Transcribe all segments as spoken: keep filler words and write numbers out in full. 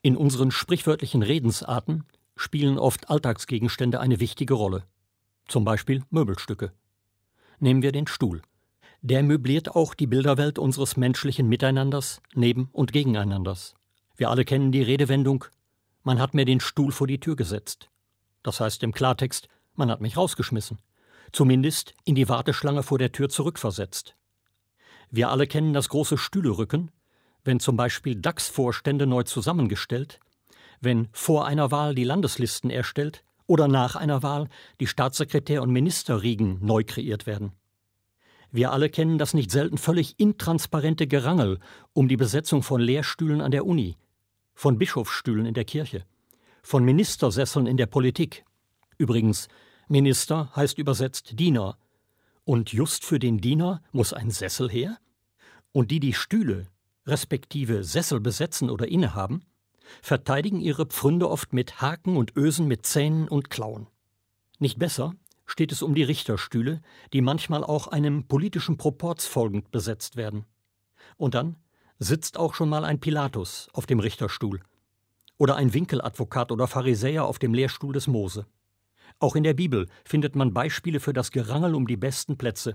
In unseren sprichwörtlichen Redensarten spielen oft Alltagsgegenstände eine wichtige Rolle. Zum Beispiel Möbelstücke. Nehmen wir den Stuhl. Der möbliert auch die Bilderwelt unseres menschlichen Miteinanders, Neben- und Gegeneinanders. Wir alle kennen die Redewendung: Man hat mir den Stuhl vor die Tür gesetzt. Das heißt im Klartext, man hat mich rausgeschmissen. Zumindest in die Warteschlange vor der Tür zurückversetzt. Wir alle kennen das große Stühlerücken, wenn zum Beispiel DAX-Vorstände neu zusammengestellt, wenn vor einer Wahl die Landeslisten erstellt oder nach einer Wahl die Staatssekretär- und Ministerriegen neu kreiert werden. Wir alle kennen das nicht selten völlig intransparente Gerangel um die Besetzung von Lehrstühlen an der Uni, von Bischofsstühlen in der Kirche, von Ministersesseln in der Politik. Übrigens, Minister heißt übersetzt Diener. Und just für den Diener muss ein Sessel her? Und die, die Stühle, respektive Sessel besetzen oder innehaben, verteidigen ihre Pfründe oft mit Haken und Ösen, mit Zähnen und Klauen. Nicht besser steht es um die Richterstühle, die manchmal auch einem politischen Proporz folgend besetzt werden. Und dann sitzt auch schon mal ein Pilatus auf dem Richterstuhl oder ein Winkeladvokat oder Pharisäer auf dem Lehrstuhl des Mose. Auch in der Bibel findet man Beispiele für das Gerangel um die besten Plätze.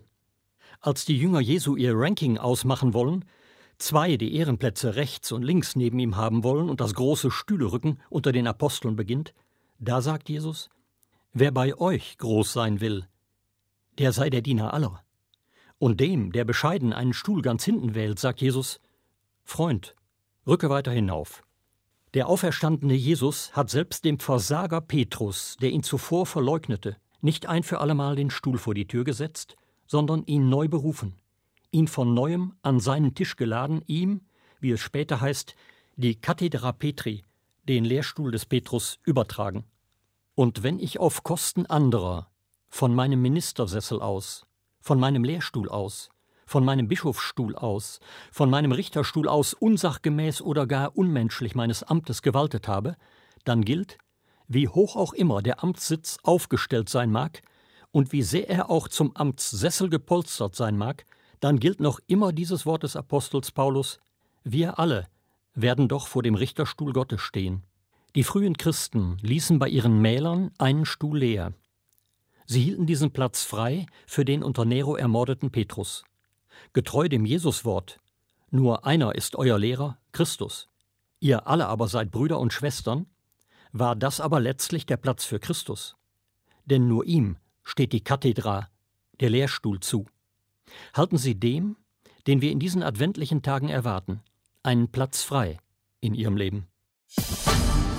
Als die Jünger Jesu ihr Ranking ausmachen wollen, zwei die Ehrenplätze rechts und links neben ihm haben wollen und das große Stühlerücken unter den Aposteln beginnt, da sagt Jesus: Wer bei euch groß sein will, der sei der Diener aller. Und dem, der bescheiden einen Stuhl ganz hinten wählt, sagt Jesus: Freund, rücke weiter hinauf. Der auferstandene Jesus hat selbst dem Versager Petrus, der ihn zuvor verleugnete, nicht ein für allemal den Stuhl vor die Tür gesetzt, sondern ihn neu berufen, ihn von Neuem an seinen Tisch geladen, ihm, wie es später heißt, die Cathedra Petri, den Lehrstuhl des Petrus, übertragen. Und wenn ich auf Kosten anderer, von meinem Ministersessel aus, von meinem Lehrstuhl aus, von meinem Bischofsstuhl aus, von meinem Richterstuhl aus unsachgemäß oder gar unmenschlich meines Amtes gewaltet habe, dann gilt, wie hoch auch immer der Amtssitz aufgestellt sein mag und wie sehr er auch zum Amtssessel gepolstert sein mag, dann gilt noch immer dieses Wort des Apostels Paulus: Wir alle werden doch vor dem Richterstuhl Gottes stehen. Die frühen Christen ließen bei ihren Mälern einen Stuhl leer. Sie hielten diesen Platz frei für den unter Nero ermordeten Petrus. Getreu dem Jesuswort: Nur einer ist euer Lehrer, Christus. Ihr alle aber seid Brüder und Schwestern, war das aber letztlich der Platz für Christus. Denn nur ihm steht die Kathedra, der Lehrstuhl, zu. Halten Sie dem, den wir in diesen adventlichen Tagen erwarten, einen Platz frei in Ihrem Leben.